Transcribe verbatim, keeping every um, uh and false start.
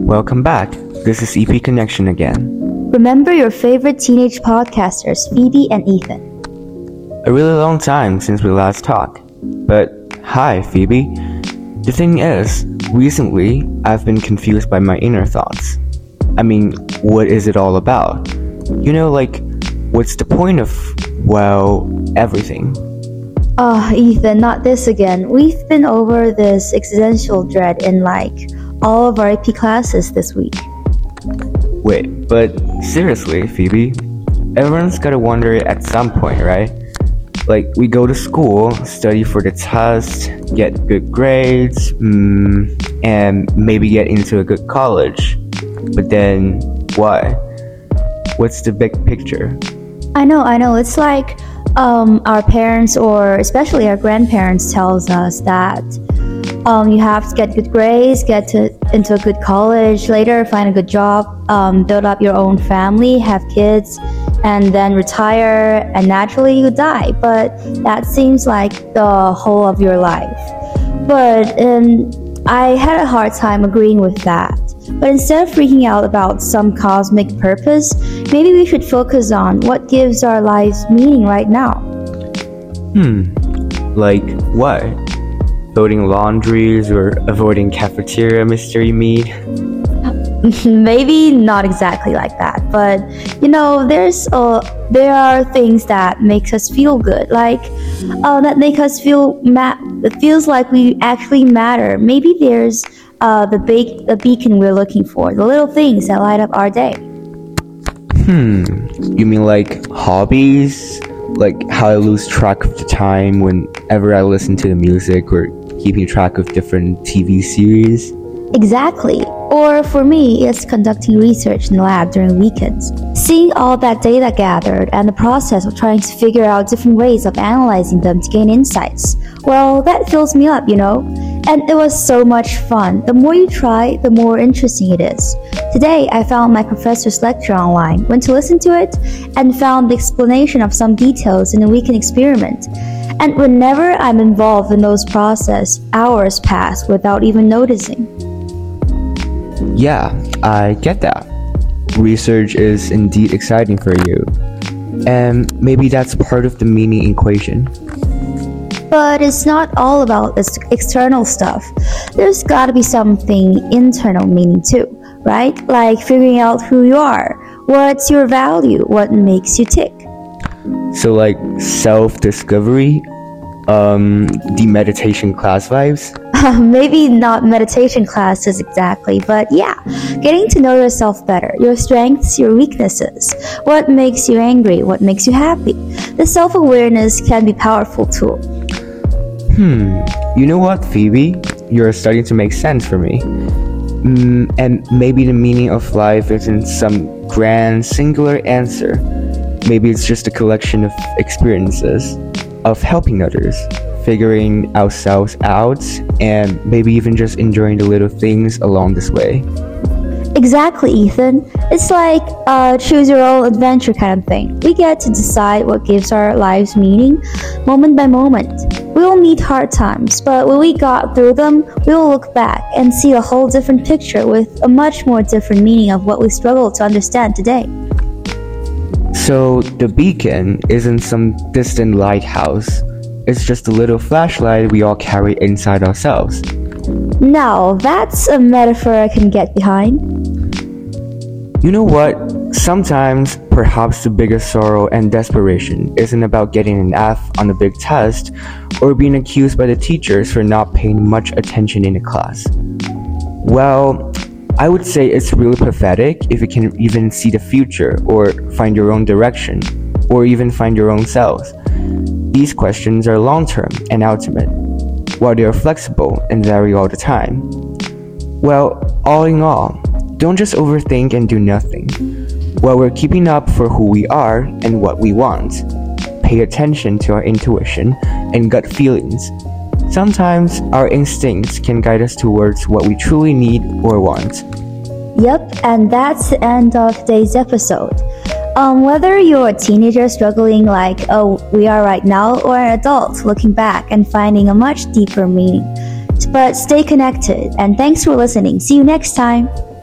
Welcome back. This is E P Connection again. Remember your favorite teenage podcasters, Phoebe and Ethan. A really long time since we last talked. But hi, Phoebe. The thing is, recently I've been confused by my inner thoughts. I mean, what is it all about? You know, like, what's the point of, well, everything? Oh, Ethan, not this again. We've been over this existential dread in like all of our A P classes this week. Wait, but seriously, Phoebe, everyone's gotta wonder it at some point, right? Like, we go to school, study for the test, get good grades, mm, and maybe get into a good college. But then, what? What's the big picture? I know, I know. It's like um, our parents or especially our grandparents tells us that um, you have to get good grades, get to, into a good college, later find a good job, um, build up your own family, have kids, and then retire, and naturally you die. But that seems like the whole of your life. But um, I had a hard time agreeing with that. But instead of freaking out about some cosmic purpose, maybe we should focus on what gives our lives meaning right now. Hmm, like what? Folding laundries or avoiding cafeteria mystery meat? Maybe not exactly like that, but you know, there's uh, there are things that makes us feel good, like uh, that make us feel ma- it feels like we actually matter. Maybe there's uh, the big the beacon we're looking for, the little things that light up our day. Hmm, you mean like hobbies? Like how I lose track of the time whenever I listen to the music, or keeping track of different T V series? Exactly. Or for me, it's conducting research in the lab during weekends. Seeing all that data gathered and the process of trying to figure out different ways of analyzing them to gain insights. Well, that fills me up, you know? And it was so much fun. The more you try, the more interesting it is. Today, I found my professor's lecture online, went to listen to it, and found the explanation of some details in a weekend experiment. And whenever I'm involved in those processes, hours pass without even noticing. Yeah, I get that. Research is indeed exciting for you. And maybe that's part of the meaning equation. But it's not all about this external stuff. There's gotta be something internal meaning too, right? Like figuring out who you are, what's your value, what makes you tick. So like self-discovery, um, the meditation class vibes? Maybe not meditation classes exactly, but yeah, getting to know yourself better, your strengths, your weaknesses, what makes you angry, what makes you happy. The self-awareness can be a powerful tool. Hmm, you know what, Phoebe? You're starting to make sense for me. Mm, and maybe the meaning of life isn't some grand, singular answer. Maybe it's just a collection of experiences, of helping others, figuring ourselves out, and maybe even just enjoying the little things along this way. Exactly, Ethan. It's like a choose your own adventure kind of thing. We get to decide what gives our lives meaning, moment by moment. We will meet hard times, but when we got through them, we will look back and see a whole different picture with a much more different meaning of what we struggle to understand today. So the beacon isn't some distant lighthouse. It's just a little flashlight we all carry inside ourselves. Now, that's a metaphor I can get behind. You know what? Sometimes, perhaps the biggest sorrow and desperation isn't about getting an F on a big test or being accused by the teachers for not paying much attention in a class. Well, I would say it's really pathetic if you can even see the future or find your own direction or even find your own selves. These questions are long-term and ultimate, while they are flexible and vary all the time. Well, all in all, don't just overthink and do nothing. While we're keeping up for who we are and what we want, pay attention to our intuition and gut feelings. Sometimes our instincts can guide us towards what we truly need or want. Yep, and that's the end of today's episode. Um, whether you're a teenager struggling like oh, we are right now, or an adult looking back and finding a much deeper meaning. But stay connected, and thanks for listening. See you next time.